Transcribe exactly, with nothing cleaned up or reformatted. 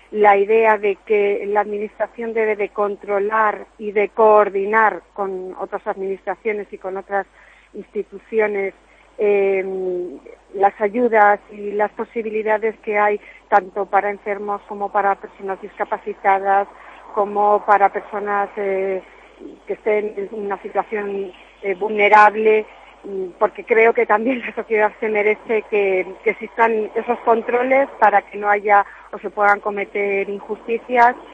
la idea de que la Administración debe de controlar y de coordinar con otras administraciones y con otras instituciones eh, las ayudas y las posibilidades que hay tanto para enfermos como para personas discapacitadas, como para personas eh, que estén en una situación eh, vulnerable, porque creo que también la sociedad se merece que, que existan esos controles para que no haya o se puedan cometer injusticias